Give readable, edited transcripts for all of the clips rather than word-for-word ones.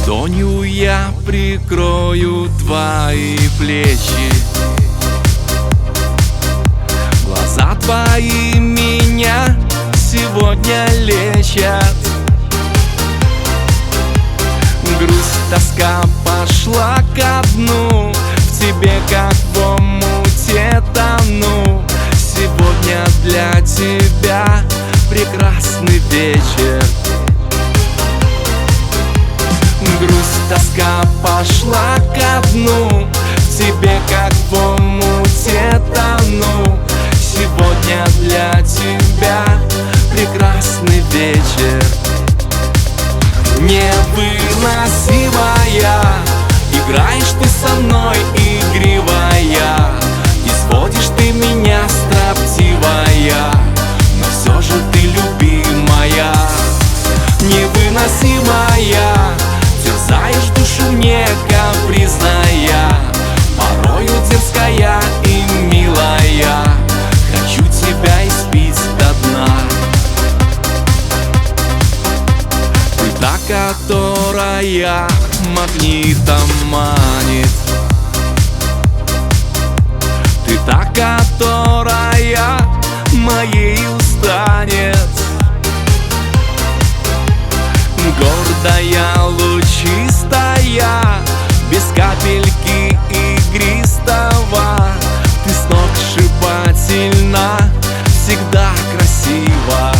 Ладонью я прикрою твои плечи, глаза твои меня сегодня лечат. Грусть, тоска пошла ко дну, в тебе как в омуте тону. Сегодня для тебя прекрасный вечер. Грусть, тоска пошла ко дну, в тебе как в омуте тону. Сегодня для тебя прекрасный вечер. Невыносимая, играешь ты со мной игривая, изводишь ты меня строптивая, но все же ты любимая. Невыносимая, терзаешь душу мне капризная, порою дерзкая и милая, хочу тебя испить до дна. Та, которая магнитом манит, ты та, которая моей станет. Гордая, лучистая, без капельки игристого, ты сногсшибательна, всегда красива.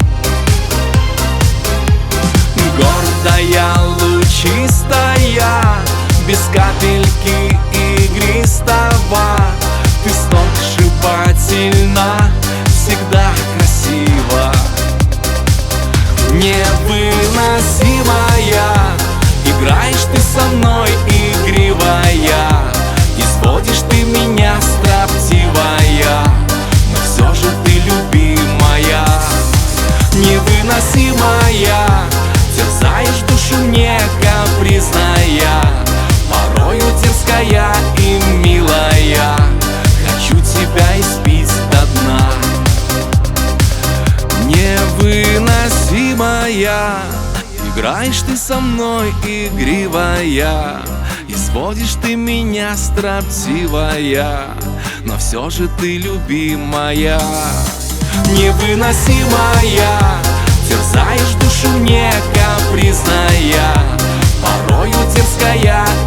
Гордая, лучистая, без капельки игристого, ты сногсшибательна, всегда красива. Невыносимая, играешь ты со мной игривая, изводишь ты меня строптивая, но все же ты любимая. Невыносимая, терзаешь душу мне капризная, порою дерзкая и милая, хочу тебя испить до дна. Невыносимая, играешь ты со мной игривая, изводишь ты меня строптивая, но все же ты любимая. Невыносимая, терзаешь душу мне капризная, порою дерзкая